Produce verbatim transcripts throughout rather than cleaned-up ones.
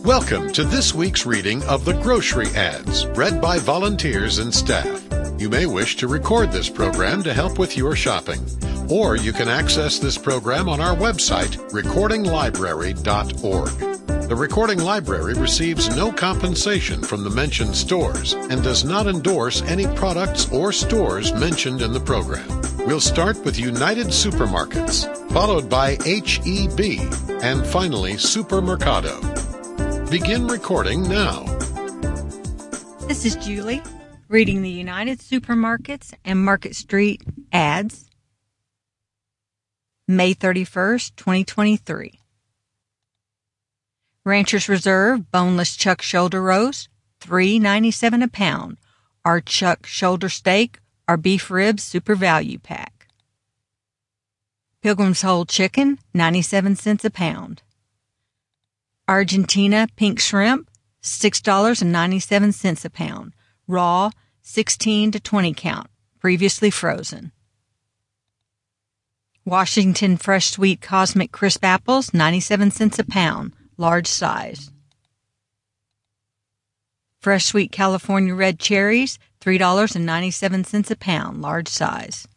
Welcome to this week's reading of the Grocery Ads, read by volunteers and staff. You may wish to record this program to help with your shopping, or you can access this program on our website, recording library dot org. The Recording Library receives no compensation from the mentioned stores and does not endorse any products or stores mentioned in the program. We'll start with United Supermarkets, followed by H E B, and finally Supermercado. Begin recording now. This is Julie, reading the United Supermarkets and Market Street ads, May thirty-first, twenty twenty-three. Rancher's Reserve boneless chuck shoulder roast, three ninety-seven a pound. Our chuck shoulder steak, our beef ribs super value pack. Pilgrim's whole chicken, ninety-seven cents a pound. Argentina pink shrimp, six dollars and ninety-seven cents a pound. Raw, sixteen to twenty count, previously frozen. Washington fresh sweet cosmic crisp apples, ninety-seven cents a pound, large size. Fresh sweet California red cherries, three dollars and ninety-seven cents a pound, large size.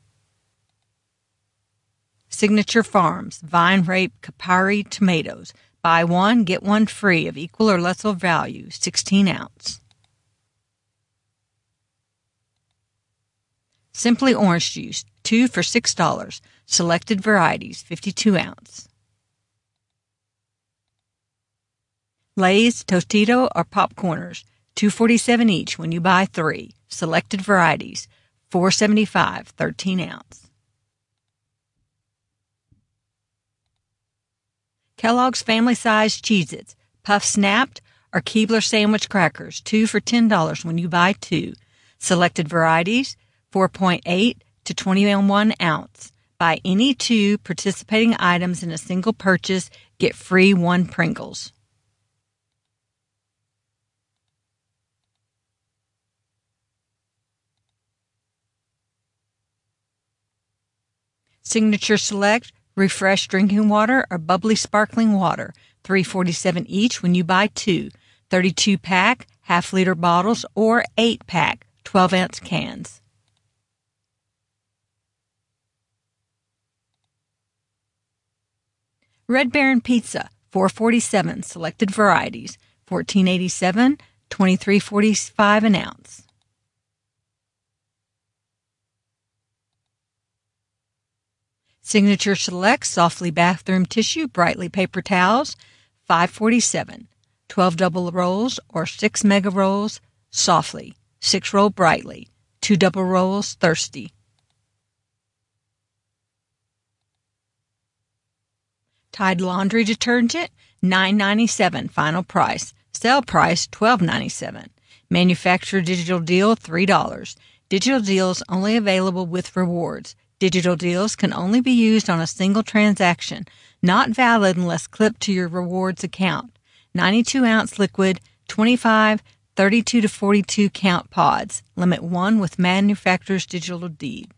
Signature Farms Vine Rape Capari tomatoes, buy one, get one free of equal or lesser value, sixteen ounce. Simply orange juice, two for six dollars, selected varieties, fifty-two ounce. Lay's, Tostito, or Popcorners, two forty-seven each when you buy three, selected varieties, four seventy-five, thirteen ounce. Kellogg's family-sized Cheez-Its, Puff Snapped, or Keebler sandwich crackers, two for ten dollars when you buy two. Selected varieties, four point eight to twenty-one ounce. Buy any two participating items in a single purchase, get free one Pringles. Signature Select Refresh drinking water or bubbly sparkling water, three forty-seven each when you buy two, thirty-two pack, half liter bottles or eight pack, twelve ounce cans. Red Baron Pizza, four forty-seven, selected varieties, fourteen eighty-seven, twenty-three forty-five an ounce. Signature Select Softly Bathroom Tissue Brightly Paper Towels, five forty-seven, twelve double rolls or six mega rolls Softly, six roll Brightly, two double rolls Thirsty. Tide Laundry Detergent, nine ninety-seven, final price, sale price twelve ninety-seven. Manufacturer digital deal, three dollars. Digital deals only available with rewards. Digital deals can only be used on a single transaction, not valid unless clipped to your rewards account. ninety-two ounce liquid, twenty-five, thirty-two to forty-two count pods. Limit one with manufacturer's digital deed.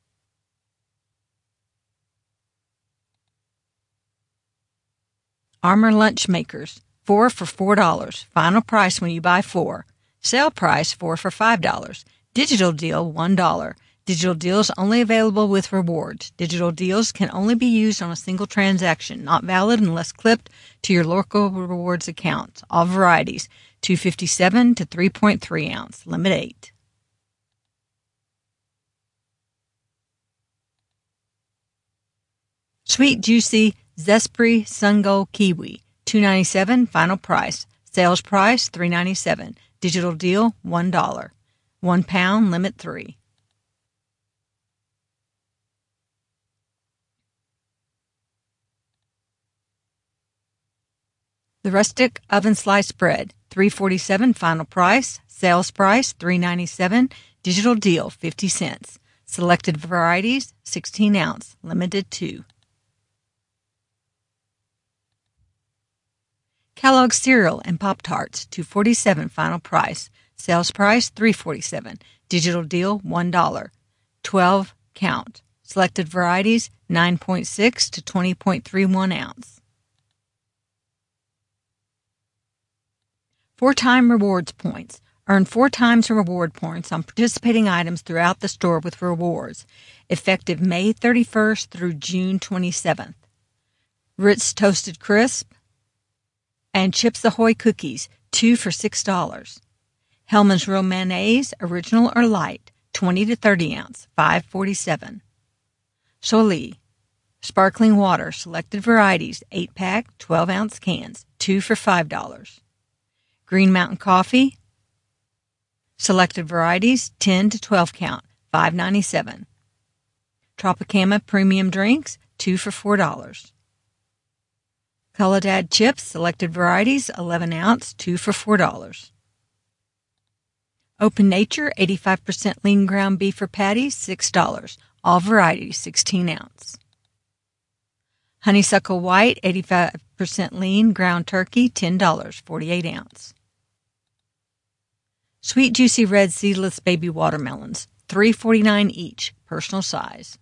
Armor Lunch Makers, four for four dollars. Final price when you buy four. Sale price, four for five dollars. Digital deal, one dollar. Digital deals only available with rewards. Digital deals can only be used on a single transaction, not valid unless clipped to your local rewards account. All varieties, two fifty-seven to three point three ounce, limit eight. Sweet Juicy Zespri Sungold Kiwi, two ninety-seven, final price. Sales price, three ninety-seven. Digital deal, one dollar. One pound, limit three. The Rustic Oven Sliced Bread, three forty-seven, final price. Sales price, three ninety-seven. Digital deal, fifty cents. Selected varieties, sixteen ounce, limited two. Kellogg's Cereal and Pop-Tarts, two forty-seven, final price. Sales price, three forty-seven. Digital deal, one dollar. twelve count. Selected varieties, nine point six to twenty point three one ounce. Four-time rewards points. Earn four times reward points on participating items throughout the store with rewards, effective May thirty-first through June twenty-seventh. Ritz Toasted Crisp and Chips Ahoy cookies, two for six dollars. Hellmann's Real Mayonnaise, original or light, twenty to thirty ounce, five forty-seven. Soleil Sparkling Water, selected varieties, eight pack, twelve ounce cans, two for five dollars. Green Mountain Coffee, selected varieties, ten to twelve count, five ninety-seven. Tropicana Premium Drinks, two for four dollars. Cullidad Chips, selected varieties, eleven ounce, two for four dollars. Open Nature, eighty-five percent lean ground beef or patties, six dollars. All varieties, sixteen ounce. Honeysuckle White, eighty-five percent lean ground turkey, ten dollars, forty-eight ounce. Sweet Juicy Red Seedless Baby Watermelons, three forty-nine each, personal size.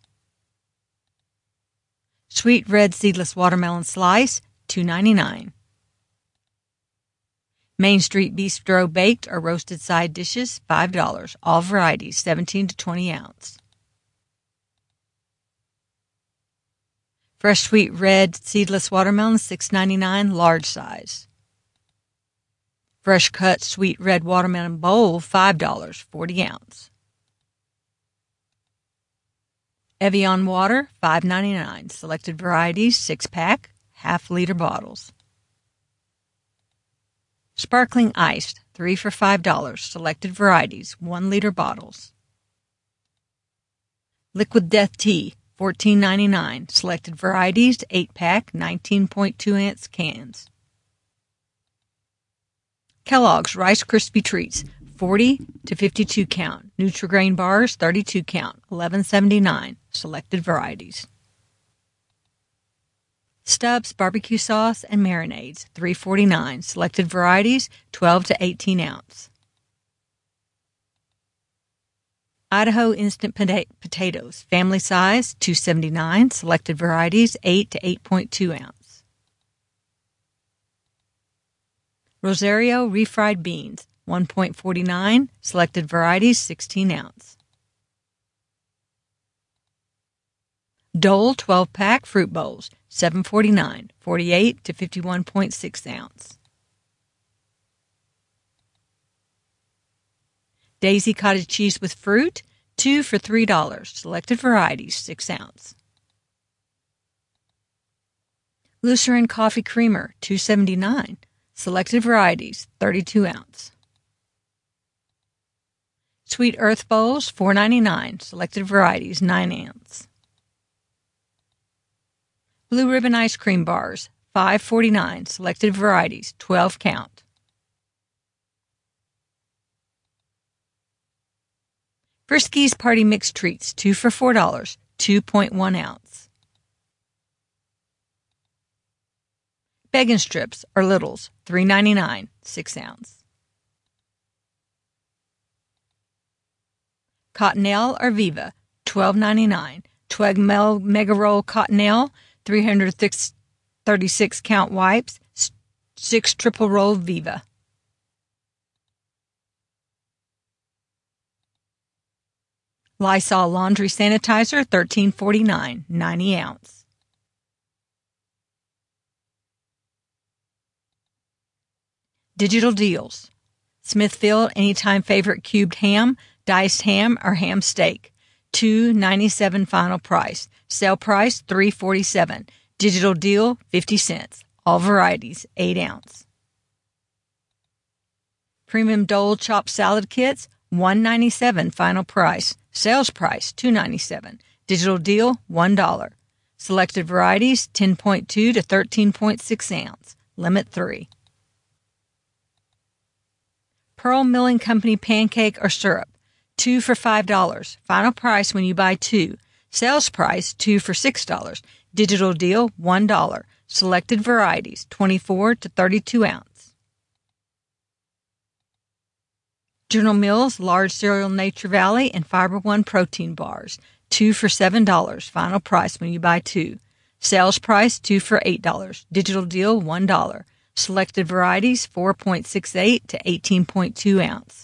Sweet Red Seedless Watermelon Slice, two ninety-nine. Main Street Bistro Baked or Roasted Side Dishes, five dollars. All varieties, seventeen to twenty ounce. Fresh Sweet Red Seedless Watermelon, six ninety-nine, large size. Fresh Cut Sweet Red Watermelon Bowl, five dollars, forty ounce. Evian Water, five ninety-nine. Selected varieties, six pack, half liter bottles. Sparkling Iced, three for five dollars. Selected varieties, one liter bottles. Liquid Death Tea, fourteen ninety-nine. Selected varieties, eight pack, nineteen point two ounce cans. Kellogg's Rice Krispie Treats, forty to fifty-two count. Nutri-Grain Bars, thirty-two count, eleven seventy-nine. Selected varieties. Stubbs Barbecue Sauce and Marinades, three forty-nine. Selected varieties, twelve to eighteen ounce. Idaho Instant Pota- Potatoes, family size, two seventy-nine. Selected varieties, eight to eight point two ounce. Rosario Refried Beans, one point four nine. Selected varieties, sixteen ounce. Dole twelve pack Fruit Bowls, seven forty-nine, forty-eight to fifty-one point six ounce. Daisy Cottage Cheese with Fruit, two for three dollars. Selected varieties, six ounce. Lucerne Coffee Creamer, two seventy-nine. Selected varieties, thirty-two ounce. Sweet Earth Bowls, four ninety-nine. Selected varieties, nine ounce. Blue Ribbon Ice Cream Bars, five forty-nine. Selected varieties, twelve count. Friskies Party Mix Treats, two for four dollars, two point one ounce. Bacon Strips or Littles, three ninety-nine, six ounce. Cottonelle or Viva, twelve ninety-nine. Tweg Mel Mega Roll Cottonelle, three hundred thirty-six count wipes, six triple roll Viva. Lysol Laundry Sanitizer, thirteen forty-nine, ninety ounce. Digital deals. Smithfield Anytime Favorite Cubed Ham, Diced Ham, or Ham Steak, two ninety-seven final price. Sale price, three forty-seven. Digital deal, fifty cents. All varieties, eight ounce. Premium Dole Chopped Salad Kits, one ninety-seven final price. Sales price, two ninety-seven. Digital deal, one dollar. Selected varieties, ten point two to thirteen point six ounce. Limit three. Pearl Milling Company Pancake or Syrup, two for five dollars. Final price when you buy two. Sales price, two for six dollars. Digital deal, one dollar. Selected varieties, twenty-four to thirty-two ounce. General Mills Large Cereal Nature Valley and Fiber One Protein Bars, two for seven dollars. Final price when you buy two. Sales price, two for eight dollars. Digital deal, one dollar. Selected varieties four point six eight to eighteen point two ounce.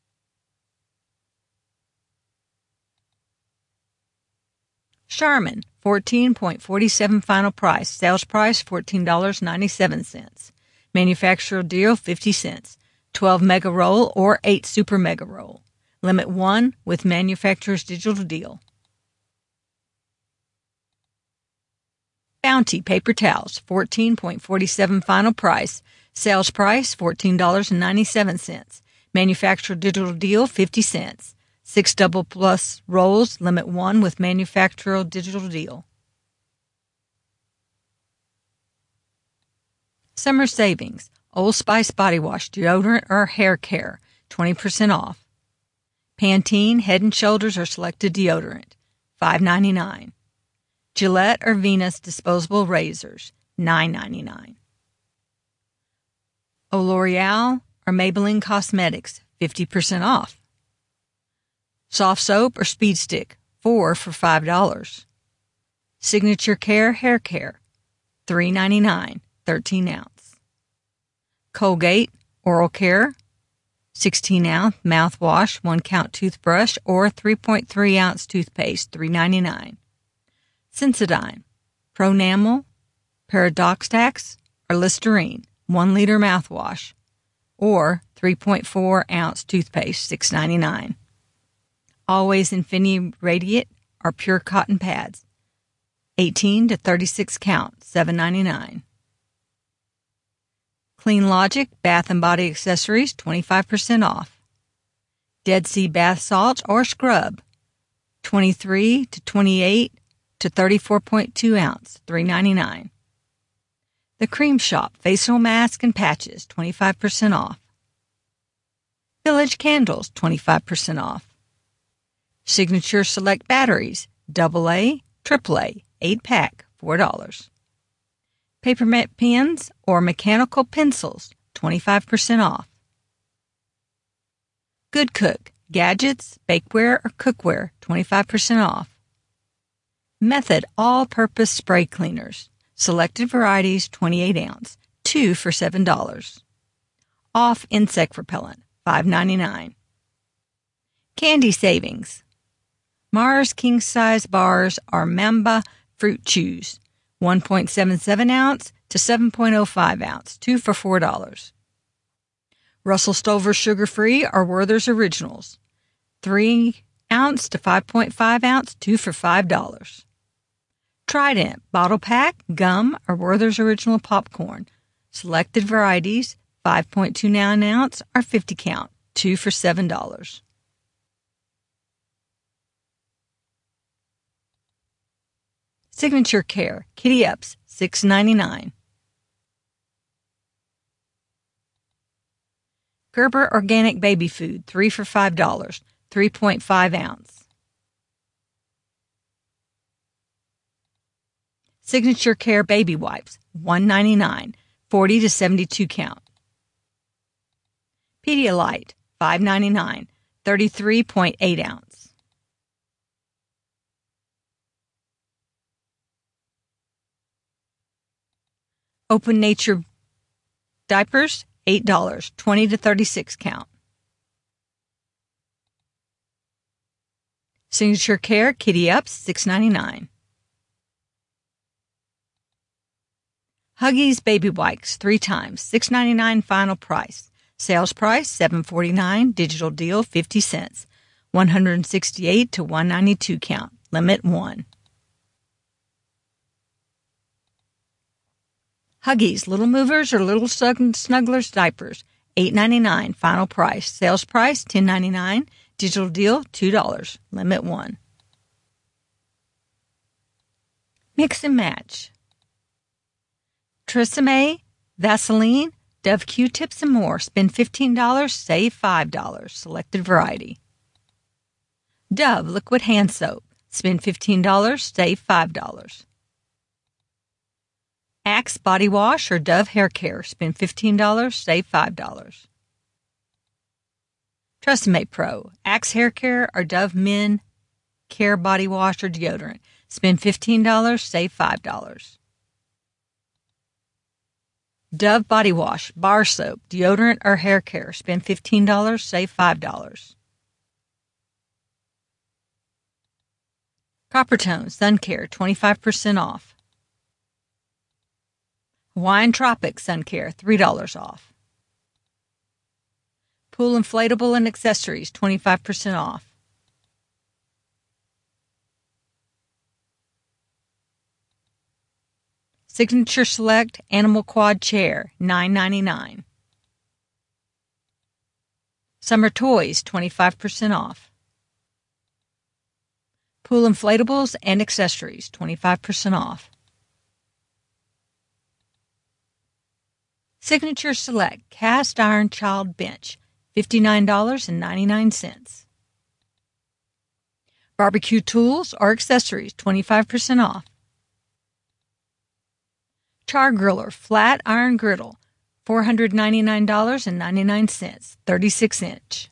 Charmin, fourteen point four seven final price. Sales price fourteen dollars and ninety-seven cents. Manufacturer deal fifty cents. twelve mega roll or eight super mega roll. Limit one with manufacturer's digital deal. Bounty paper towels, fourteen point four seven final price. Sales price fourteen dollars and ninety-seven cents. Manufacturer digital deal fifty cents. Six double plus rolls, limit one with manufacturer digital deal. Summer savings, Old Spice body wash, deodorant, or hair care, twenty percent off. Pantene Head and Shoulders or selected deodorant, five ninety-nine. Gillette or Venus disposable razors, nine ninety-nine. O L'Oreal or Maybelline Cosmetics, fifty percent off. Soft soap or Speed Stick, four for five dollars. Signature Care hair care, three ninety-nine, thirteen ounce. Colgate oral care, sixteen ounce mouthwash, one count toothbrush, or three point three ounce toothpaste, three ninety-nine. Sensodyne, Pronamel, Paradoxtax, or Listerine, one liter mouthwash, or three point four ounce toothpaste, six ninety-nine. Always Infinity Radiant or Pure Cotton Pads, eighteen to thirty-six count, seven ninety-nine. Clean Logic Bath and Body Accessories, twenty-five percent off. Dead Sea Bath Salts or Scrub, twenty-three to twenty-eight to thirty-four point two ounce, three ninety-nine. The Cream Shop Facial Mask and Patches, twenty-five percent off. Village Candles, twenty-five percent off. Signature Select Batteries, double A, triple A, eight pack, four dollars. Papermint pens or mechanical pencils, twenty-five percent off. Good Cook Gadgets, Bakeware, or Cookware, twenty-five percent off. Method All-Purpose Spray Cleaners, selected varieties, twenty-eight ounce, two for seven dollars. Off Insect Repellent, five ninety-nine. Candy Savings. Mars King Size Bars or Mamba Fruit Chews, one point seven seven ounce to seven point oh five ounce, two for four dollars. Russell Stover Sugar Free or Werther's Originals, three ounce to five point five ounce, two for five dollars. Trident Bottle Pack, Gum, or Werther's Original Popcorn, selected varieties, five point two nine ounce or fifty count, two for seven dollars. Signature Care Kitty Ups, six ninety-nine. Gerber Organic Baby Food, three for five dollars, three point five ounce. Signature Care Baby Wipes, one ninety-nine, forty to seventy-two count. Pedialyte, five ninety-nine, thirty-three point eight ounce. Open Nature Diapers, eight dollars, twenty to thirty-six count. Signature Care Kitty Ups, six ninety-nine. Huggies Baby Wipes, three times, six ninety-nine final price. Sales price, seven forty-nine, digital deal, fifty cents. one sixty-eight to one ninety-two count, limit one. Huggies Little Movers or Little Snugglers Diapers, eight ninety-nine, final price. Sales price, ten ninety-nine, digital deal, two dollars, limit one. Mix and match. Tresemme, Vaseline, Dove Q-tips, and more. Spend fifteen dollars, save five dollars. Selected variety. Dove Liquid Hand Soap. Spend fifteen dollars, save five dollars. Axe Body Wash or Dove Hair Care. Spend fifteen dollars, save five dollars. Tresemme Pro. Axe Hair Care or Dove Men Care Body Wash or Deodorant. Spend fifteen dollars, save five dollars. Dove Body Wash, Bar Soap, Deodorant, or Hair Care. Spend fifteen dollars, save five dollars. Coppertone Sun Care, twenty-five percent off. Hawaiian Tropic Sun Care, three dollars off. Pool Inflatable and Accessories, twenty-five percent off. Signature Select Animal Quad Chair, nine ninety-nine. Summer Toys, twenty-five percent off. Pool Inflatables and Accessories, twenty-five percent off. Signature Select Cast Iron Child Bench, fifty-nine ninety-nine. Barbecue Tools or Accessories, twenty-five percent off. Char Griller Flat Iron Griddle, four hundred ninety-nine ninety-nine, thirty-six inch.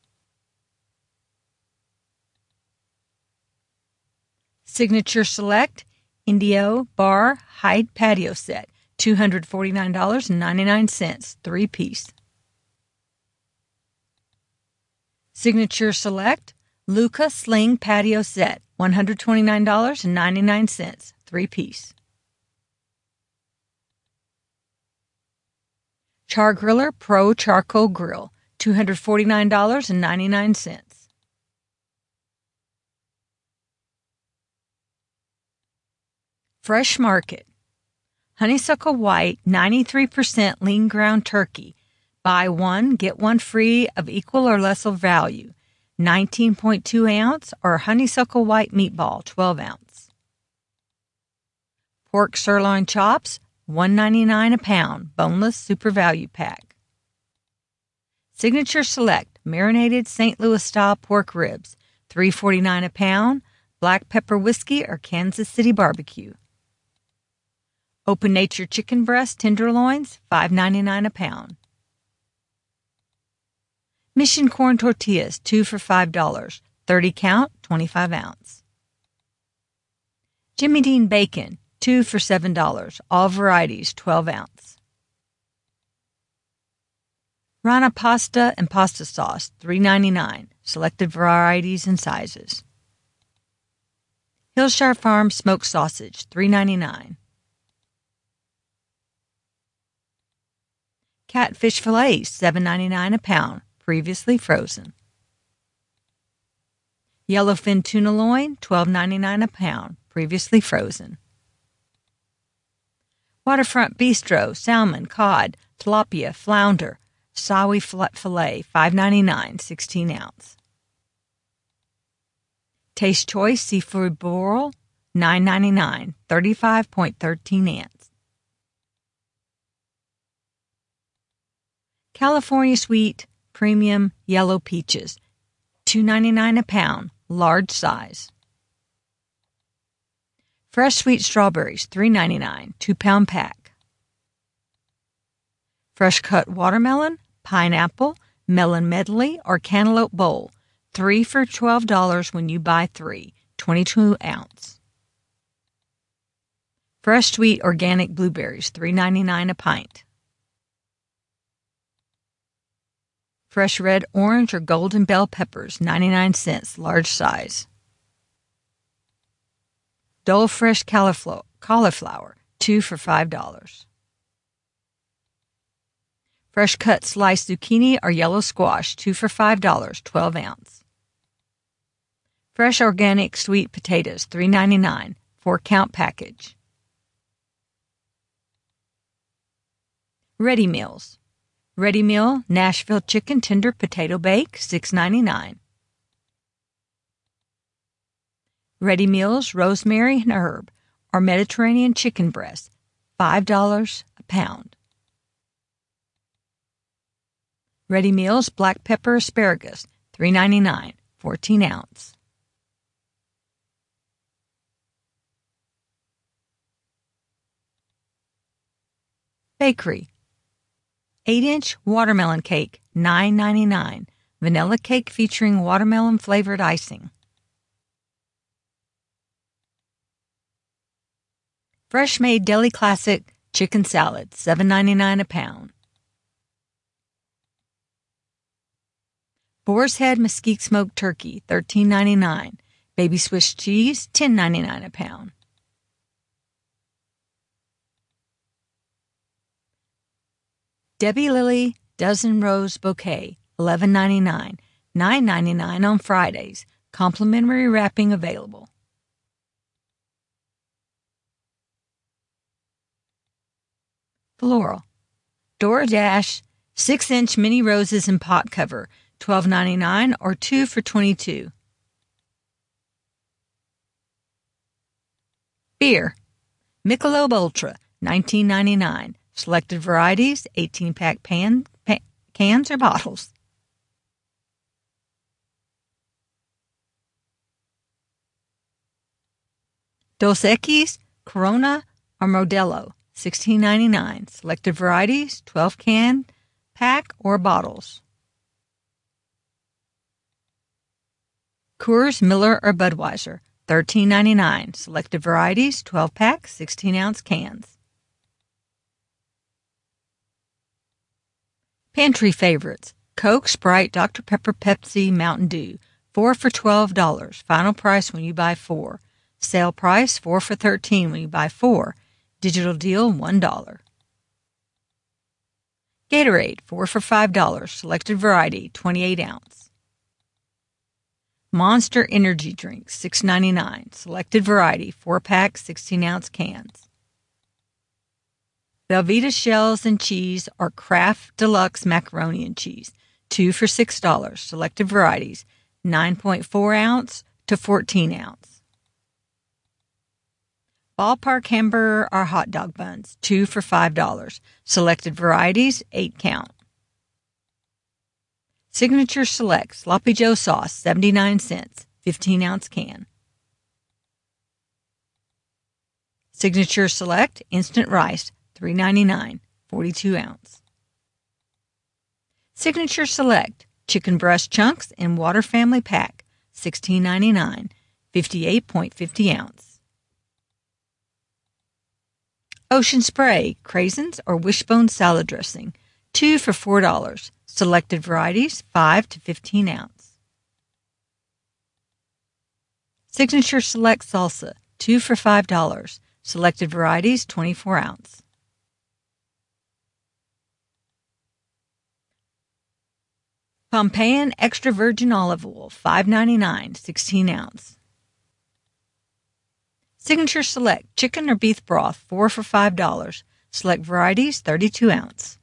Signature Select Indio Bar Hide Patio Set, two hundred forty-nine ninety-nine, three piece. Signature Select Luca Sling Patio Set, one hundred twenty-nine ninety-nine, three piece. Char Griller Pro Charcoal Grill, two hundred forty-nine ninety-nine. Fresh Market Honeysuckle White ninety-three percent lean ground turkey. Buy one, get one free of equal or lesser value. nineteen point two ounce or Honeysuckle White meatball, twelve ounce. Pork sirloin chops, one ninety-nine a pound, boneless super value pack. Signature Select marinated Saint Louis style pork ribs, three forty-nine a pound, black pepper whiskey or Kansas City barbecue. Open Nature chicken breast tenderloins, five ninety-nine a pound. Mission corn tortillas, two for five dollars, thirty count, twenty-five ounce. Jimmy Dean bacon, two for seven dollars, all varieties, twelve ounce. Rana pasta and pasta sauce, three ninety-nine, selected varieties and sizes. Hillshire Farm smoked sausage, three ninety-nine. Catfish fillets, seven ninety-nine a pound, previously frozen. Yellowfin tuna loin, twelve ninety-nine a pound, previously frozen. Waterfront Bistro, salmon, cod, tilapia, flounder, sawi fillet, five ninety-nine, sixteen ounce. Taste Choice Seafood Boral, nine ninety-nine, thirty-five point one three ounce. California Sweet Premium Yellow Peaches, two ninety-nine a pound, large size. Fresh Sweet Strawberries, three ninety-nine, two pound pack. Fresh Cut Watermelon, Pineapple, Melon Medley, or Cantaloupe Bowl, three for twelve dollars when you buy three, twenty-two ounce. Fresh Sweet Organic Blueberries, three ninety-nine a pint. Fresh red, orange, or golden bell peppers, ninety-nine cents, large size. Dole Fresh cauliflower, two for five dollars. Fresh cut sliced zucchini or yellow squash, two for five dollars, twelve ounce. Fresh organic sweet potatoes, three ninety-nine, four count package. Ready Meals. Ready Meal Nashville Chicken Tender Potato Bake, six ninety-nine. Ready Meals Rosemary and Herb or Mediterranean Chicken Breast, five dollars a pound. Ready Meals Black Pepper Asparagus, three ninety-nine, fourteen ounce. Bakery. eight inch watermelon cake, nine ninety-nine. Vanilla cake featuring watermelon flavored icing. Fresh made Deli Classic Chicken salad, seven ninety-nine a pound. Boar's Head mesquite smoked turkey, thirteen ninety-nine. Baby Swiss cheese, ten ninety-nine a pound. Debbie Lily dozen rose bouquet, eleven ninety-nine. nine ninety-nine on Fridays. Complimentary wrapping available. Floral. Dora Dash six inch mini roses in pot cover, twelve ninety-nine or two for twenty-two. Beer. Michelob Ultra, nineteen ninety-nine. Selected varieties, eighteen pack pan, pan, cans or bottles. Dos Equis, Corona or Modelo, sixteen ninety-nine. Selected varieties, twelve can pack or bottles. Coors, Miller or Budweiser, thirteen ninety-nine. Selected varieties, twelve pack, sixteen ounce cans. Pantry favorites. Coke, Sprite, Doctor Pepper, Pepsi, Mountain Dew. Four for twelve dollars. Final price when you buy four. Sale price, four for thirteen dollars when you buy four. Digital deal, one dollar. Gatorade, four for five dollars. Selected variety, twenty-eight ounce. Monster Energy Drink, six ninety-nine. Selected variety, four pack, sixteen ounce cans. Velveeta shells and cheese or Kraft Deluxe macaroni and cheese, two for six dollars. Selected varieties, nine point four ounce to fourteen ounce. Ballpark hamburger or hot dog buns, two for five dollars. Selected varieties, eight count. Signature Select Sloppy Joe sauce, seventy-nine cents, fifteen ounce can. Signature Select Instant Rice, three ninety-nine, forty-two ounce. Signature Select Chicken Breast Chunks in Water Family Pack, sixteen ninety-nine, fifty-eight point five zero ounce. Ocean Spray, Craisins or Wishbone salad dressing, two for four dollars. Selected varieties, five to fifteen ounce. Signature Select Salsa, two for five dollars. Selected varieties, twenty-four ounce. Pompeian Extra Virgin Olive Oil, five ninety-nine, sixteen ounce. Signature Select Chicken or Beef Broth, four for five dollars. Select varieties, thirty-two ounce.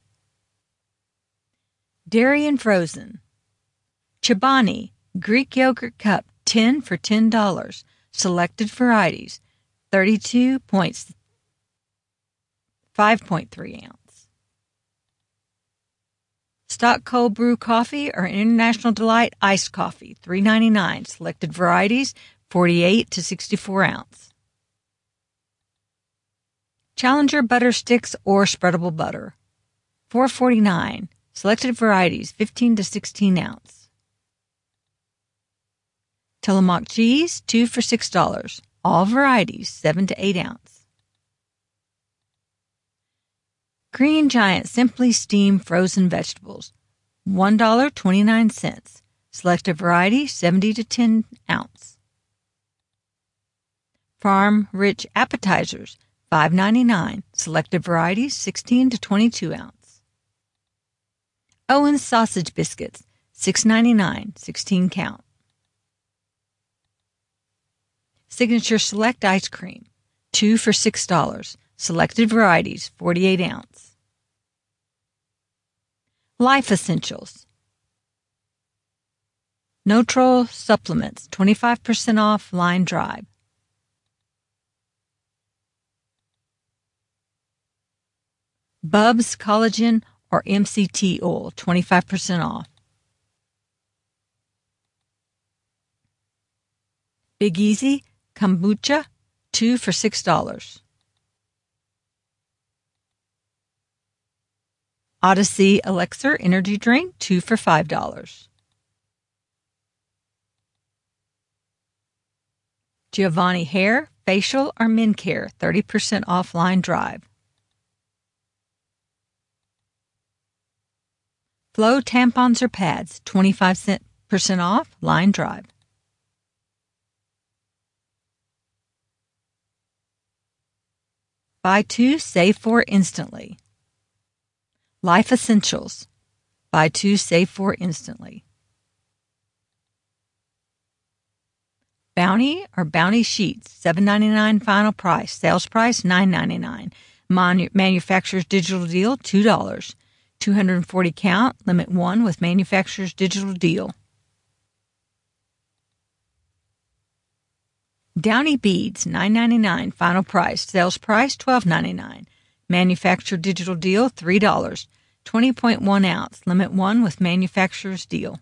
Dairy and Frozen. Chobani Greek Yogurt Cup, ten for ten dollars. Selected varieties, thirty-two point five point three ounce. Stock Cold Brew Coffee or International Delight Iced Coffee, three ninety-nine. Selected varieties, forty-eight to sixty-four ounce. Challenger Butter Sticks or Spreadable Butter, four forty-nine. Selected varieties, fifteen to sixteen ounce. Tillamook Cheese, two for six dollars. All varieties, seven to eight ounce. Green Giant Simply Steamed Frozen Vegetables, one dollar and twenty-nine cents. Selected variety, seventy to ten ounce. Farm Rich Appetizers, five ninety-nine. Selected varieties, sixteen to twenty-two ounce. Owen's Sausage Biscuits, six ninety-nine, sixteen count. Signature Select Ice Cream, two for six dollars. Selected varieties, forty-eight ounce. Life Essentials. Notro Supplements, twenty-five percent off line drive. Bubs Collagen or M C T oil, twenty-five percent off. Big Easy Kombucha, two for six dollars. Odyssey Elixir Energy Drink, two for five dollars. Giovanni Hair, Facial or Men Care, thirty percent off line drive. Flow tampons or pads, twenty-five percent off, Line Drive. Buy two, save four instantly. Life Essentials. Buy two, save four instantly. Bounty or Bounty Sheets, seven ninety-nine final price. Sales price, nine ninety-nine. Manu- manufacturer's digital deal, two dollars. two hundred forty count, limit one with manufacturer's digital deal. Downy Beads, nine ninety-nine, final price. Sales price, twelve ninety-nine. Manufacturer digital deal, three dollars. twenty point one ounce, limit one with manufacturer's deal.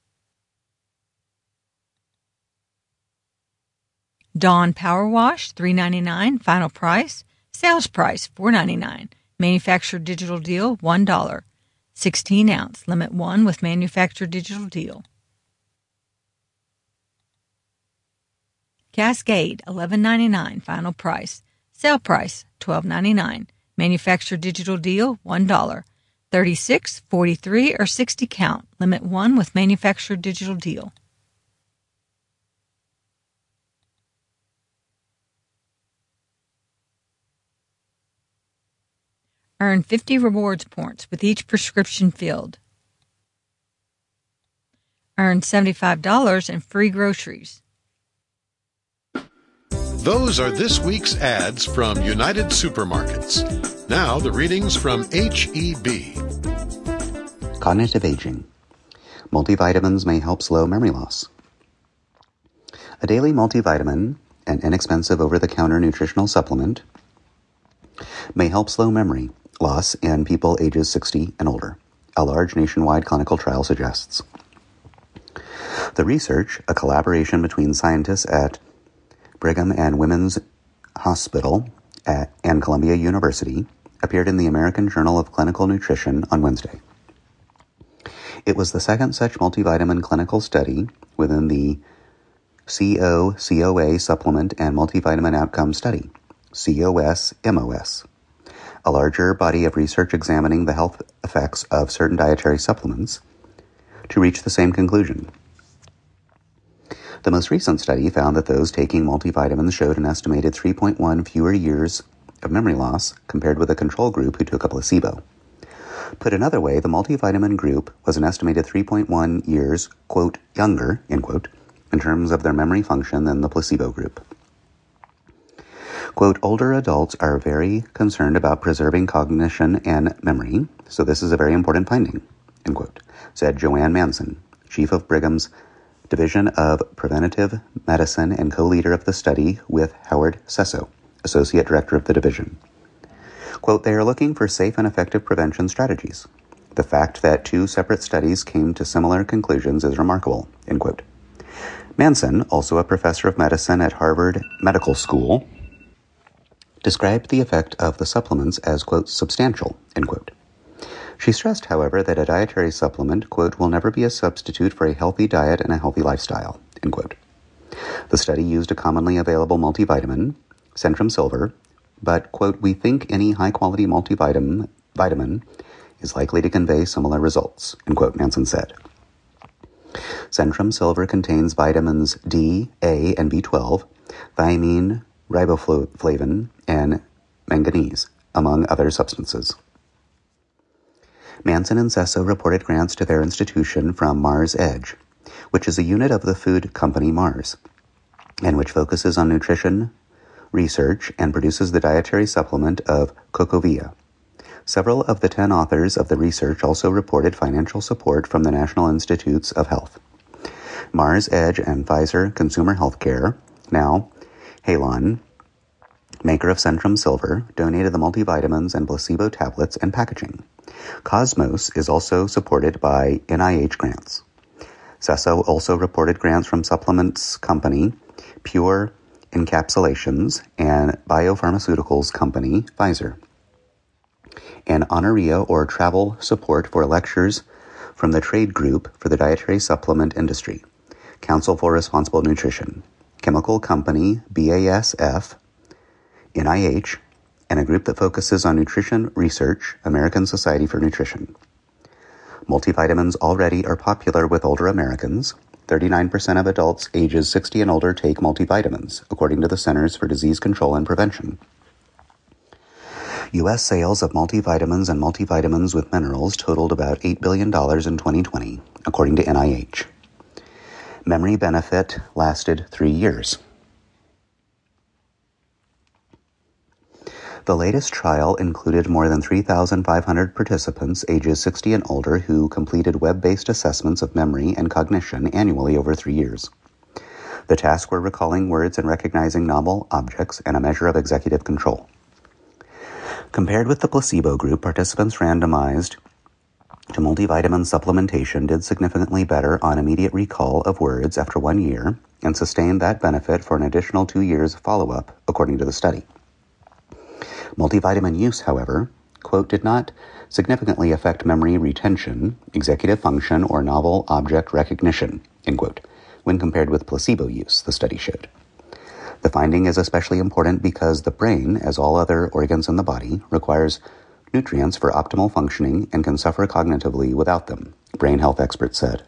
Dawn Power Wash, three ninety-nine, final price. Sales price, four ninety-nine. Manufacturer digital deal, one dollar. sixteen ounce, limit one with manufacturer digital deal. Cascade, eleven ninety-nine, final price. Sale price, twelve ninety-nine. Manufacturer digital deal, one dollar. thirty-six, forty-three, or sixty count, limit one with manufacturer digital deal. Earn fifty rewards points with each prescription filled. Earn seventy-five dollars in free groceries. Those are this week's ads from United Supermarkets. Now the readings from H E B. Cognitive aging. Multivitamins may help slow memory loss. A daily multivitamin, an inexpensive over-the-counter nutritional supplement, may help slow memory loss in people ages sixty and older, a large nationwide clinical trial suggests. The research, a collaboration between scientists at Brigham and Women's Hospital at, and Columbia University, appeared in the American Journal of Clinical Nutrition on Wednesday. It was the second such multivitamin clinical study within the C O C O A Supplement and Multivitamin Outcome Study, C O S M O S, a larger body of research examining the health effects of certain dietary supplements, to reach the same conclusion. The most recent study found that those taking multivitamins showed an estimated three point one fewer years of memory loss compared with a control group who took a placebo. Put another way, the multivitamin group was an estimated three point one years, quote, younger, end quote, in terms of their memory function than the placebo group. Quote, older adults are very concerned about preserving cognition and memory, so this is a very important finding, end quote, said Joanne Manson, chief of Brigham's Division of Preventive Medicine and co-leader of the study with Howard Sesso, associate director of the division. Quote, they are looking for safe and effective prevention strategies. The fact that two separate studies came to similar conclusions is remarkable, end quote. Manson, also a professor of medicine at Harvard Medical School, described the effect of the supplements as, quote, substantial, end quote. She stressed, however, that a dietary supplement, quote, will never be a substitute for a healthy diet and a healthy lifestyle, end quote. The study used a commonly available multivitamin, Centrum Silver, but, quote, we think any high-quality multivitamin vitamin is likely to convey similar results, end quote, Manson said. Centrum Silver contains vitamins D, A, and B twelve, thiamine, riboflavin, and manganese, among other substances. Manson and Sesso reported grants to their institution from Mars Edge, which is a unit of the food company Mars, and which focuses on nutrition research and produces the dietary supplement of Cocovia. Several of the ten authors of the research also reported financial support from the National Institutes of Health. Mars Edge and Pfizer Consumer Healthcare, now Halon, maker of Centrum Silver, donated the multivitamins and placebo tablets and packaging. Cosmos is also supported by N I H grants. Sesso also reported grants from supplements company Pure Encapsulations and biopharmaceuticals company Pfizer, and honorea or travel support for lectures from the trade group for the dietary supplement industry, Council for Responsible Nutrition, chemical company B A S F, N I H, and a group that focuses on nutrition research, American Society for Nutrition. Multivitamins already are popular with older Americans. thirty-nine percent of adults ages sixty and older take multivitamins, according to the Centers for Disease Control and Prevention. U S sales of multivitamins and multivitamins with minerals totaled about eight billion dollars in twenty twenty, according to N I H. Memory benefit lasted three years. The latest trial included more than three thousand five hundred participants ages sixty and older who completed web-based assessments of memory and cognition annually over three years. The tasks were recalling words and recognizing novel objects and a measure of executive control. Compared with the placebo group, participants randomized to multivitamin supplementation did significantly better on immediate recall of words after one year and sustained that benefit for an additional two years of follow-up, according to the study. Multivitamin use, however, quote, did not significantly affect memory retention, executive function, or novel object recognition, end quote, when compared with placebo use, the study showed. The finding is especially important because the brain, as all other organs in the body, requires nutrients for optimal functioning and can suffer cognitively without them, brain health experts said.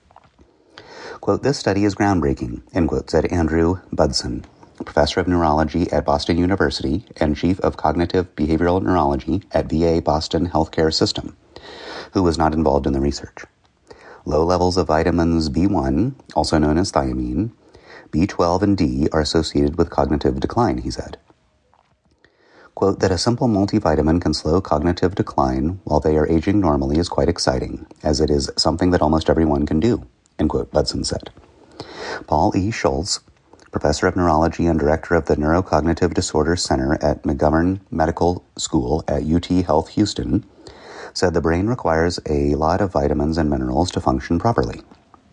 Quote, this study is groundbreaking, end quote, said Andrew Budson, professor of neurology at Boston University and chief of cognitive behavioral neurology at V A Boston Healthcare System, who was not involved in the research. Low levels of vitamins B one, also known as thiamine, B twelve, and D are associated with cognitive decline, he said. Quote, that a simple multivitamin can slow cognitive decline while they are aging normally is quite exciting, as it is something that almost everyone can do, end quote, Budson said. Paul E. Schultz, professor of neurology and director of the Neurocognitive Disorders Center at McGovern Medical School at U T Health Houston, said the brain requires a lot of vitamins and minerals to function properly.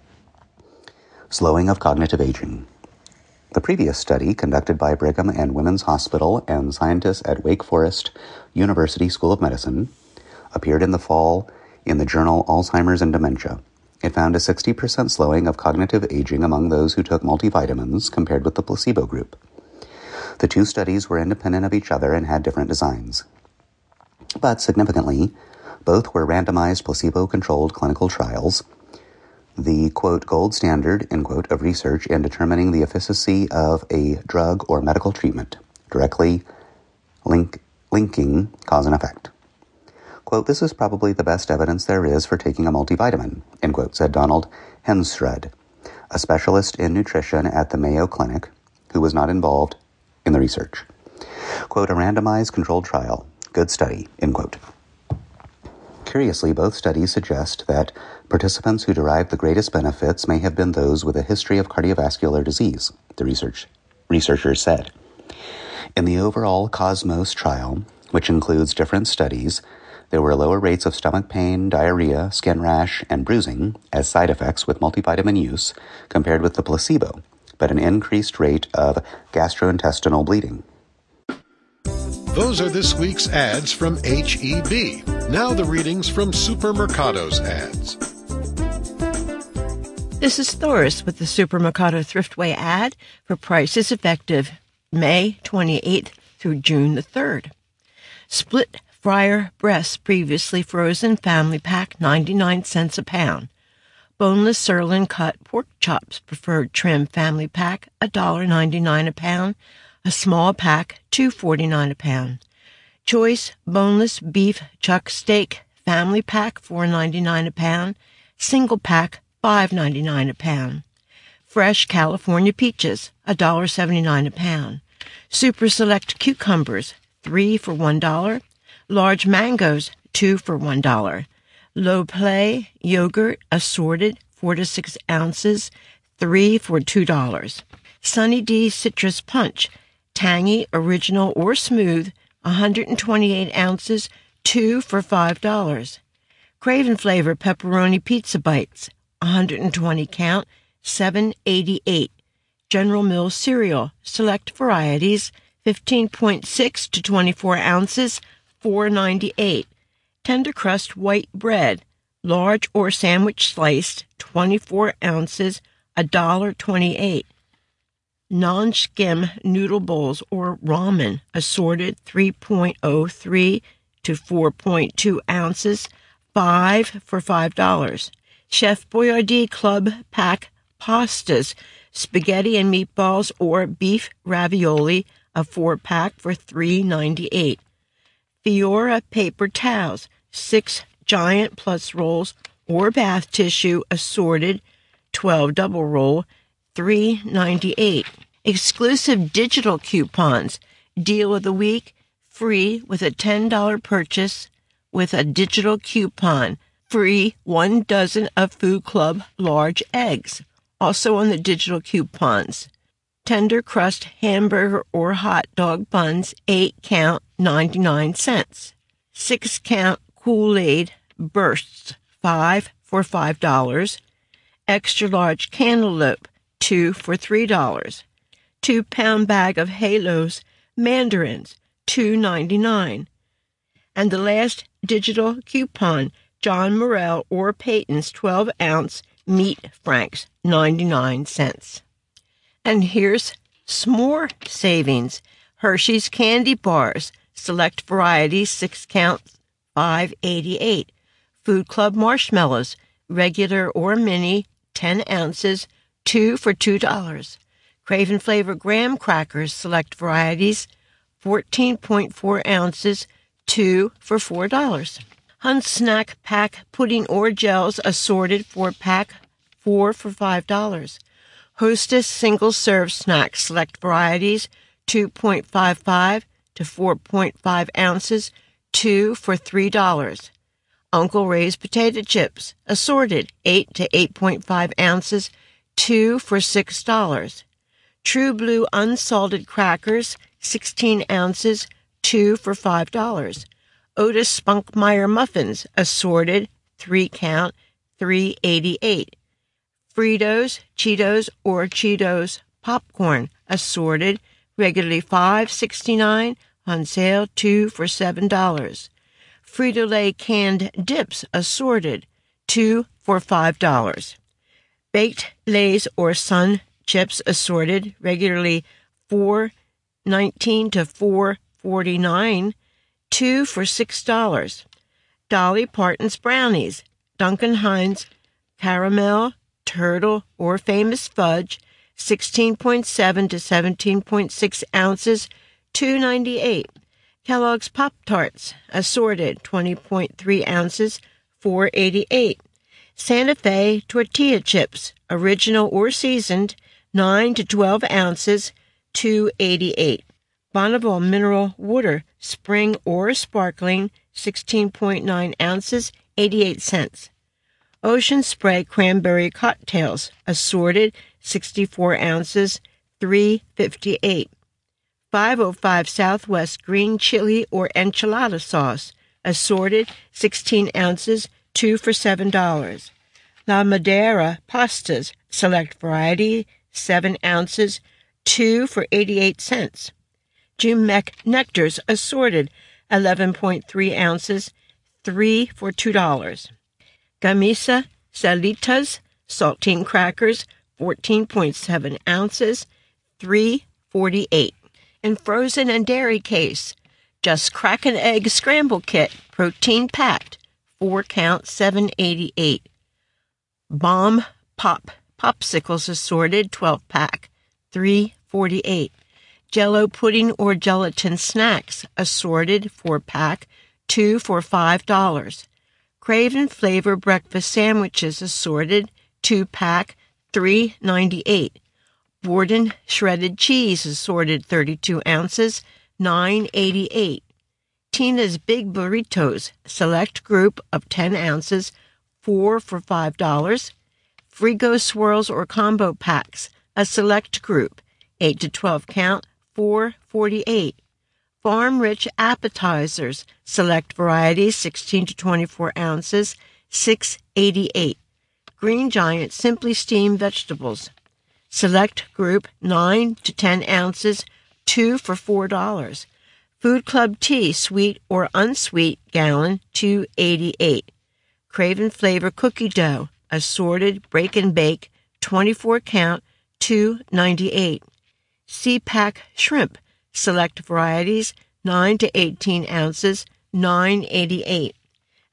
Slowing of cognitive aging. The previous study, conducted by Brigham and Women's Hospital and scientists at Wake Forest University School of Medicine, appeared in the fall in the journal Alzheimer's and Dementia. It found a sixty percent slowing of cognitive aging among those who took multivitamins compared with the placebo group. The two studies were independent of each other and had different designs. But significantly, both were randomized placebo-controlled clinical trials, the, quote, gold standard, end quote, of research in determining the efficacy of a drug or medical treatment, directly link, linking cause and effect. Quote, this is probably the best evidence there is for taking a multivitamin, end quote, said Donald Henstred, a specialist in nutrition at the Mayo Clinic, who was not involved in the research. Quote, a randomized controlled trial, good study, end quote. Curiously, both studies suggest that participants who derived the greatest benefits may have been those with a history of cardiovascular disease, the research researchers said. In the overall Cosmos trial, which includes different studies, there were lower rates of stomach pain, diarrhea, skin rash, and bruising as side effects with multivitamin use compared with the placebo, but an increased rate of gastrointestinal bleeding. Those are this week's ads from H E B. Now the readings from Supermercado's ads. This is Thoris with the Supermercado Thriftway ad for prices effective May twenty-eighth through June the third. Split fryer breasts previously frozen family pack ninety-nine cents a pound. Boneless sirloin cut pork chops preferred trim family pack one dollar ninety-nine a pound. A small pack two forty-nine a pound. Choice boneless beef chuck steak family pack four ninety-nine a pound. Single pack five ninety-nine a pound. Fresh California peaches one dollar seventy-nine a pound. Super select cucumbers three for one dollar. Large mangoes two for one dollar. Low play yogurt assorted four to six ounces three for two dollars. Sunny D citrus punch tangy, original, or smooth, one hundred twenty-eight ounces, two for five dollars. Craven Flavor Pepperoni Pizza Bites, one hundred twenty count, seven eighty-eight. General Mills Cereal, select varieties, fifteen point six to twenty-four ounces, four ninety-eight. Tender Crust White Bread, large or sandwich sliced, twenty-four ounces, one dollar twenty-eight. Non-skim noodle bowls or ramen, assorted three point oh three to four point two ounces, five for five dollars. Chef Boyardee Club Pack Pastas, spaghetti and meatballs or beef ravioli, a four-pack for three ninety-eight. Fiora paper towels, six giant plus rolls or bath tissue assorted, twelve double roll, three ninety-eight. Exclusive digital coupons, deal of the week, free with a ten dollars purchase with a digital coupon, free one dozen of Food Club large eggs. Also on the digital coupons, tender crust hamburger or hot dog buns, eight count, ninety-nine cents. six count Kool-Aid bursts, five for five dollars. Extra large cantaloupe, two for three dollars. two pound bag of Halos mandarins, two ninety-nine. And the last digital coupon, John Morrell or Peyton's twelve ounce meat franks, ninety-nine cents. And here's some more savings. Hershey's candy bars, select varieties, six count, five eighty-eight. Food Club marshmallows, regular or mini, ten ounces, two for two dollars. Craven Flavor graham crackers, select varieties, fourteen point four ounces, two for four dollars. Hunt Snack Pack pudding or gels, assorted four-pack, four for five dollars. Hostess single-serve snacks, select varieties, two point five five to four point five ounces, two for three dollars. Uncle Ray's potato chips, assorted, eight to eight point five ounces, two for six dollars. True Blue unsalted crackers, sixteen ounces, two for five dollars. Otis Spunkmeyer muffins, assorted, three count, three eighty-eight. Fritos, Cheetos, or Cheetos popcorn, assorted, regularly five sixty-nine, on sale two for seven dollars. Frito-Lay canned dips, assorted, two for five dollars. Baked Lay's or Sun chips, assorted, regularly four nineteen to four forty-nine, two for six dollars. Dolly Parton's brownies, Duncan Hines caramel, turtle, or famous fudge, sixteen point seven to seventeen point six ounces, two ninety-eight. Kellogg's Pop-Tarts, assorted, twenty point three ounces, four eighty-eight. Santa Fe tortilla chips, original or seasoned, nine to twelve ounces, two eighty-eight. Bonneville mineral water, spring or sparkling, sixteen point nine ounces, eighty-eight cents. Ocean Spray cranberry cocktails, assorted, sixty-four ounces, three fifty-eight. five oh five Southwest green chili or enchilada sauce, assorted, sixteen ounces, two for seven dollars. La Madeira pastas, select variety, seven ounces, two for eighty-eight cents. Jim Meck nectars, assorted, eleven point three ounces, three for two dollars. Gamisa Salitas saltine crackers, fourteen point seven ounces, three forty-eight. And frozen and dairy case, just crack an egg scramble kit, protein packed, four count, seven eighty-eight. Bomb Pop popsicles, assorted, twelve pack, three forty-eight. Jello pudding or gelatin snacks, assorted, four pack, two for five dollars. Craven Flavor breakfast sandwiches, assorted, two pack, three ninety-eight. Borden shredded cheese, assorted, thirty-two ounces, nine eighty-eight. Tina's Big Burritos, select group of ten ounces, four for five dollars. Frigo swirls or combo packs, a select group, eight to twelve count, four forty-eight. Farm Rich appetizers, select varieties, sixteen to twenty-four ounces, six eighty-eight. Green Giant simply steamed vegetables, select group, nine to ten ounces, two for four dollars. Food Club tea, sweet or unsweet, gallon, two eighty-eight. Craven Flavor cookie dough, assorted, break and bake, twenty-four count, two ninety-eight. C-Pack shrimp, select varieties, nine to eighteen ounces, nine eighty-eight.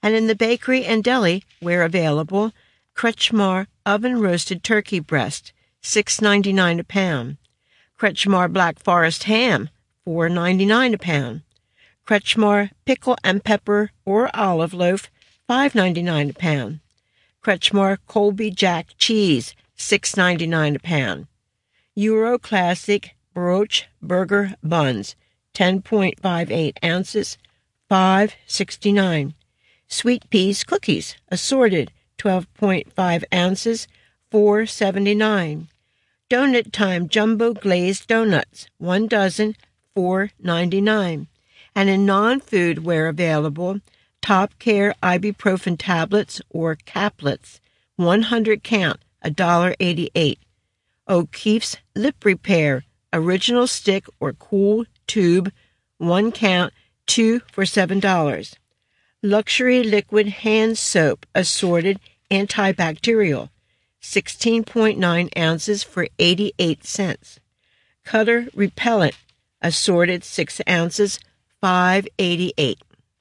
And in the bakery and deli, where available, Kretschmar oven-roasted turkey breast, six ninety-nine a pound. Kretschmar Black Forest ham, four ninety-nine a pound. Kretschmar pickle and pepper or olive loaf, five ninety-nine a pound. Kretschmar Colby Jack cheese, six ninety-nine a pound. Euro Classic Brooch Burger buns, ten point five eight ounces, five sixty-nine. Sweet Peas cookies, assorted, twelve point five ounces, four seventy-nine. Donut Time Jumbo Glazed Donuts, one dozen, four ninety-nine. And in non-food where available, Top Care ibuprofen tablets or caplets, one hundred count, one dollar eighty-eight. O'Keeffe's Lip Repair, original stick or cool tube, one count, two for seven dollars. Luxury liquid hand soap, assorted, antibacterial, sixteen point nine ounces for eighty-eight cents. Cutter repellent, assorted, six ounces, five eighty-eight.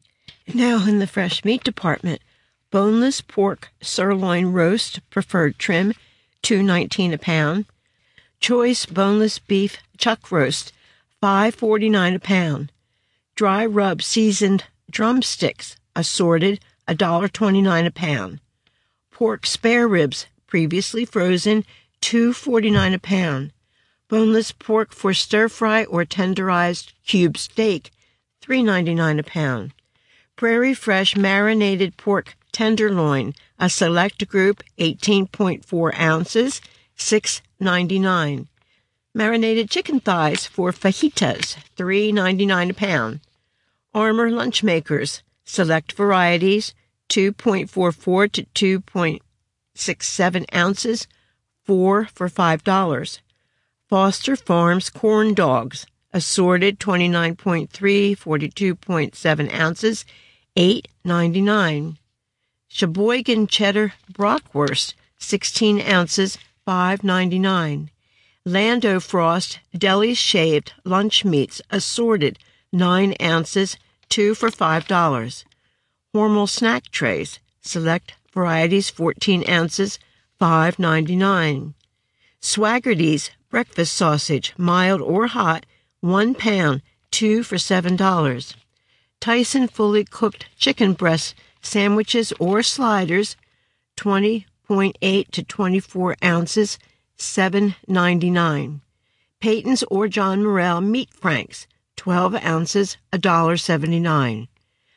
Now in the fresh meat department, boneless pork sirloin roast, preferred trim, two nineteen a pound. Choice boneless beef chuck roast, five forty-nine a pound. Dry rub seasoned drumsticks, assorted, one dollar twenty-nine a pound. Pork spare ribs, previously frozen, two forty-nine a pound. Boneless pork for stir-fry or tenderized cube steak, three ninety-nine a pound. Prairie Fresh marinated pork tenderloin, a select group, eighteen point four ounces, six ninety-nine. Marinated chicken thighs for fajitas, three ninety-nine a pound. Armour lunch makers, select varieties, two point four four to two point six seven ounces, four for five dollars. Foster Farms corn dogs, assorted, twenty-nine point three, forty-two point seven ounces, eight ninety-nine. Sheboygan cheddar brockwurst, sixteen ounces, five ninety-nine. Lando Frost deli shaved lunch meats, assorted, nine ounces, two for five dollars. Hormel snack trays, select varieties, fourteen ounces, five ninety-nine. Swaggerty's breakfast sausage, mild or hot, one pound, two for seven dollars. Tyson fully cooked chicken breast sandwiches or sliders, twenty point eight to twenty-four ounces, seven ninety-nine. Peyton's or John Morrell meat franks, twelve ounces, one dollar seventy-nine.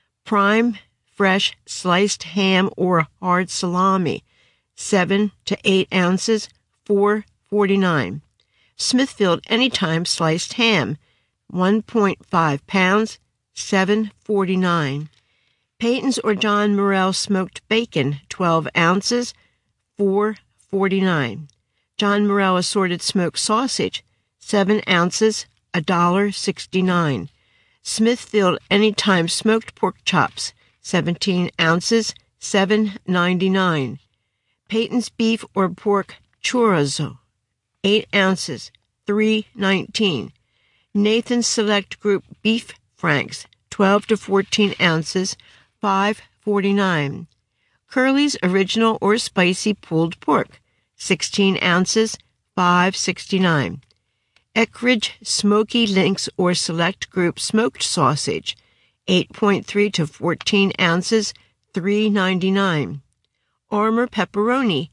Prime fresh sliced ham or hard salami, seven to eight ounces, four forty-nine. Smithfield Anytime sliced ham, one point five pounds, seven forty-nine. Peyton's or John Morrell smoked bacon, twelve ounces, four forty-nine. John Morrell assorted smoked sausage, seven ounces, one dollar sixty-nine. Smithfield Anytime smoked pork chops, seventeen ounces, seven ninety-nine. Peyton's beef or pork chorizo, eight ounces, three nineteen. Nathan's Select Group beef franks, twelve to fourteen ounces, five forty-nine. Curly's original or spicy pulled pork, sixteen ounces, five sixty-nine. Eckridge Smoky Lynx or Select Group smoked sausage, eight point three to fourteen ounces, three ninety-nine. Armour pepperoni,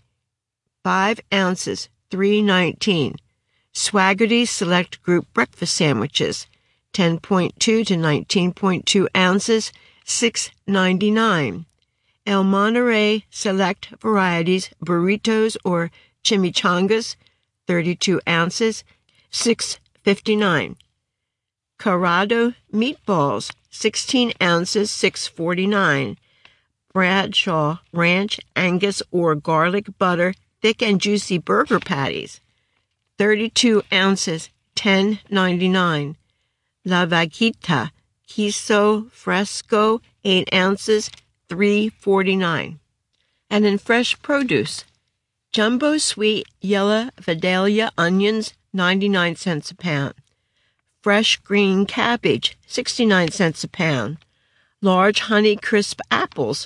five ounces, three nineteen. Swaggerty Select Group breakfast sandwiches, ten point two to nineteen point two ounces, six ninety-nine. El Monterey Select Varieties burritos or chimichangas, thirty-two ounces, six fifty-nine. Corrado meatballs, sixteen ounces, six forty-nine. Bradshaw Ranch Angus or garlic butter thick and juicy burger patties, thirty-two ounces, ten ninety-nine. La Vaquita queso fresco, eight ounces, three forty-nine. And in fresh produce, jumbo sweet yellow Vidalia onions, ninety-nine cents a pound. Fresh green cabbage, sixty-nine cents a pound. Large Honey Crisp apples,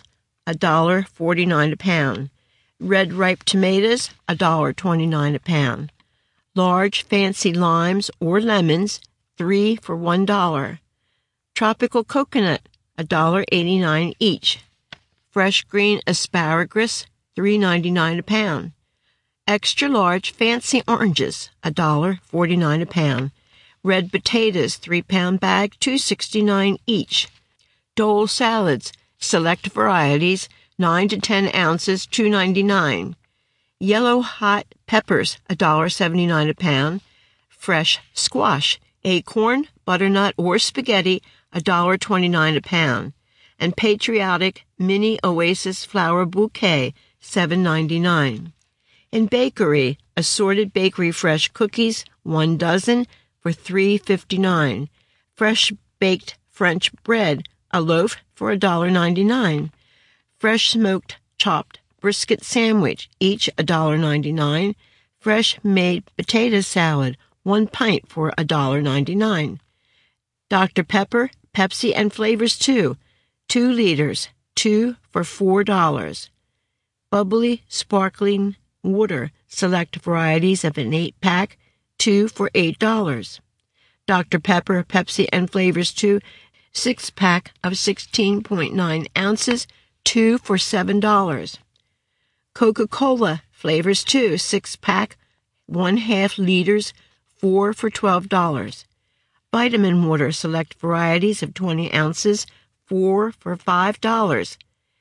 one dollar forty-nine a pound. Red ripe tomatoes, one dollar twenty-nine a pound. Large fancy limes or lemons, three for one dollar. Tropical coconut, one dollar eighty-nine each. Fresh green asparagus, three ninety-nine a pound. Extra large fancy oranges, one dollar forty-nine a pound. Red potatoes, three pound bag, two sixty-nine each. Dole salads, select varieties, nine to ten ounces, two ninety-nine. Yellow hot peppers, one dollar seventy-nine a pound. Fresh squash, acorn, butternut, or spaghetti, one dollar twenty-nine a pound. And patriotic mini oasis flower bouquet, seven ninety-nine. In bakery, assorted bakery fresh cookies, one dozen for three fifty-nine. Fresh baked French bread, a loaf for one dollar ninety-nine. Fresh smoked chopped brisket sandwich, each one dollar ninety-nine. Fresh made potato salad, one pint for one dollar ninety-nine. Doctor Pepper, Pepsi and flavors too, two liters, two for four dollars. Bubbly, sparkling water, select varieties of an eight-pack, two for eight dollars. Doctor Pepper, Pepsi and flavors too, six-pack of sixteen point nine ounces, two for seven dollars. Coca-Cola, flavors too, six-pack, one-half liters, four for twelve dollars. Vitamin water, select varieties of twenty ounces, four for five dollars.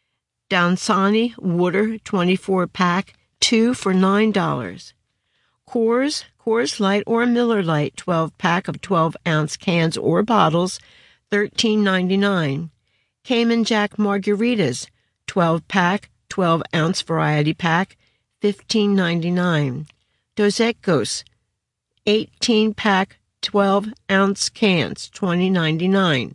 Downsani water, twenty-four pack, two for nine dollars. Coors, Coors Light or Miller Lite, twelve pack of twelve ounce cans or bottles, thirteen ninety-nine. Cayman Jack margaritas, twelve pack, twelve ounce variety pack, fifteen ninety-nine. Dos Equis, eighteen pack, twelve ounce cans, twenty ninety-nine.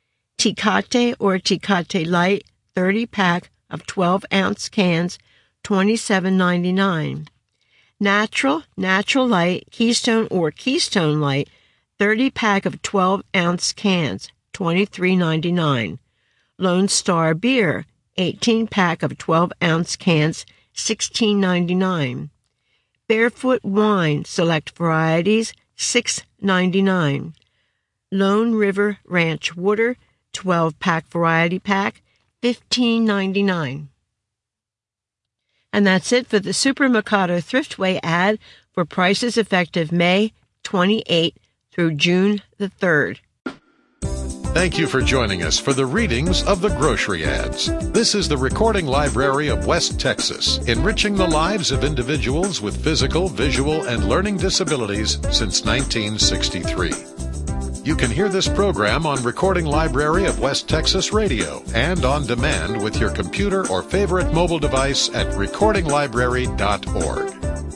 Tecate or Tecate Light, thirty pack of twelve ounce cans, twenty-seven ninety-nine. Natural, Natural Light, Keystone or Keystone Light, thirty pack of twelve ounce cans, twenty-three ninety-nine. Lone Star Beer, eighteen pack of twelve ounce cans, sixteen ninety-nine. Barefoot Wine, select varieties, six ninety-nine. Lone River Ranch Water, twelve pack variety pack, fifteen ninety-nine. And that's it for the Super Mikado Thriftway ad for prices effective May twenty-eighth through June the third. Thank you for joining us for the readings of the grocery ads. This is the Recording Library of West Texas, enriching the lives of individuals with physical, visual, and learning disabilities since nineteen sixty-three. You can hear this program on Recording Library of West Texas Radio and on demand with your computer or favorite mobile device at recording library dot org.